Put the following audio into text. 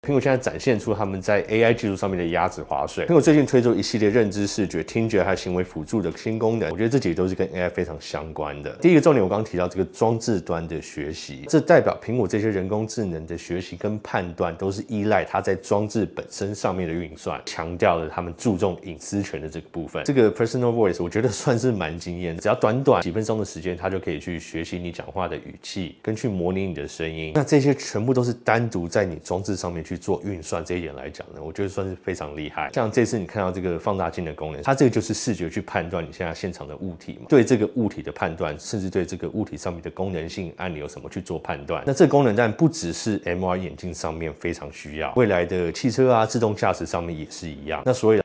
苹果现在展现出他们在 AI 技术上面的鸭子划水。苹果最近推出一系列认知视觉、听觉还有行为辅助的新功能，我觉得这几个都是跟 AI 非常相关的。第一个重点，我刚刚提到这个装置端的学习，这代表苹果这些人工智能的学习跟判断都是依赖它在装置本身上面的运算，强调了他们注重隐私权的这个部分。这个 Personal Voice 我觉得算是蛮惊艳的，只要短短几分钟的时间，它就可以去学习你讲话的语气，跟去模拟你的声音。那这些全部都是单独在你装置上面去做运算，这一点来讲呢，我觉得算是非常厉害。像这次你看到这个放大镜的功能，它这个就是视觉去判断你现在现场的物体嘛，对这个物体的判断，甚至对这个物体上面的功能性按钮什么去做判断。那这个功能当然不只是 MR 眼镜上面非常需要，未来的汽车啊、自动驾驶上面也是一样。那所以